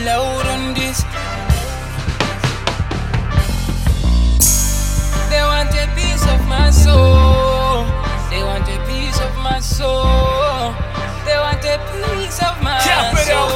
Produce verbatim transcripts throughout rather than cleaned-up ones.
loud on this. They want a piece of my soul. They want a piece of my soul. They want a piece of my soul.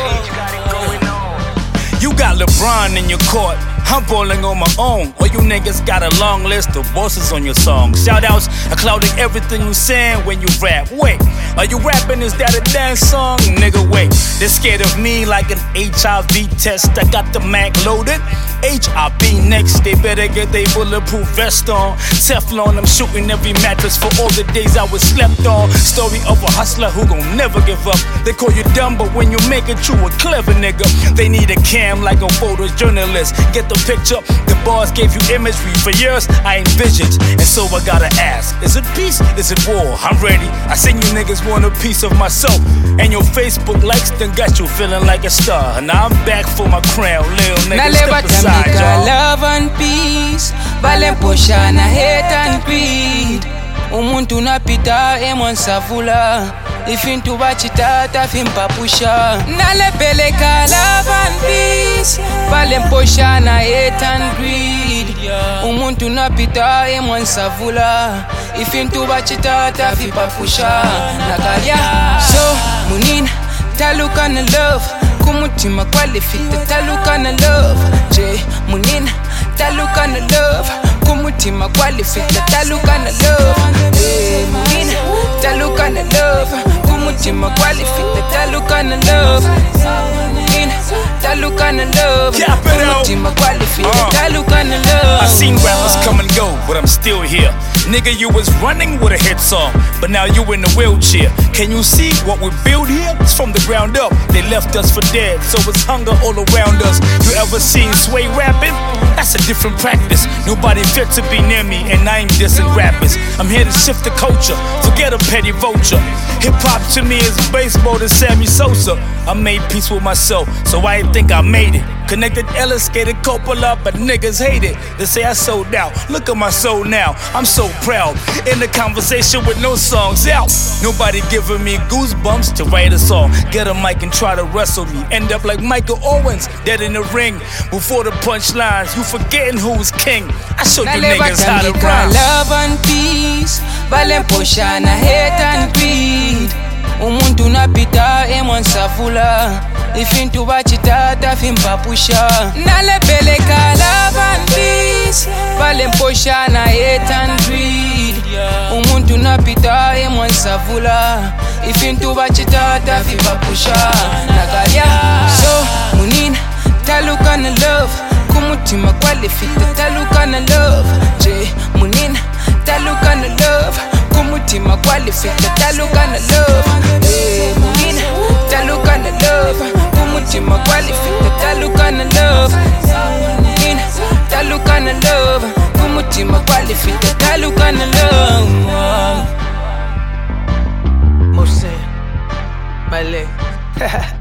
You got LeBron in your court, I'm bowling on my own. Or you niggas got a long list of bosses on your song. Shoutouts are clouding everything you saying when you rap. Wait, are you rapping? Is that a dance song? Nigga, wait. They're scared of me like an H I V test. I got the Mac loaded. H I V next. They better get they bulletproof vest on. Teflon, I'm shooting every mattress for all the days I was slept on. Story of a hustler who gon' never give up. They call you dumb, but when you make it, you a clever nigga. They need a cam like a photojournalist. Get the picture, the bars gave you imagery. For years, I envisioned, and so I gotta ask, is it peace? Is it war? I'm ready. I seen you niggas want a piece of my soul, and your Facebook likes done got you feeling like a star. Now I'm back for my crown, lil nigga, step aside, y'all. Love and peace, balemposha na hate and greed. Umuntu napita emonsavula, ifintu bachitata fimpapusha. Nalepeleka love and peace, balemposha na hate and greed. Umuntu napita emonsavula, ifintu bachitata fimpapusha. Nagalia, so munin taluka na love. Kumutima qualifita taluka na love. J munin taluka na love. Kumutima qualifita taluka na love. J munin taluka na love. Kumutima qualifita taluka na love. Munin taluka na love. Kumutima qualifita taluka na love. I seen rappers come and go, but I'm still here. Nigga, you was running with a hit song, but now you in a wheelchair. Can you see what we build here? It's from the ground up. They left us for dead, so it's hunger all around us. You ever seen Sway rapping? That's a different practice. Nobody fit to be near me, and I ain't dissing rappers. I'm here to shift the culture, forget a petty vulture. Hip-hop to me is baseball to Sammy Sosa. I made peace with myself, so I ain't think I made it. Connected Ellis, skated Coppola, but niggas hate it. They say I sold out, look at my soul now. I'm so proud, in the conversation with no songs out. Nobody giving me goosebumps to write a song. Get a mic and try to wrestle me. End up like Michael Owens, dead in the ring. Before the punchlines, you forgetting who's king. I showed you niggas how to rhyme. Love and peace, balemposha na hate and greed. Umuntu napita emonsavula, ifintu bachitata fimpapusha. Nalepeleka love and peace, balemposha na hate and greed. Umuntu napita emonsavula, ifintu bachitata fimpapusha. Nagalia, so munin taluka na love. Kumutima qualifita taluka na love. J munin taluka na love. Kumutima qualifita taluka na love. J munin taluka na love. Kumutima qualifita taluka na love. Munin taluka na love. Kumutima qualifita taluka na love. Mohsen, Malek.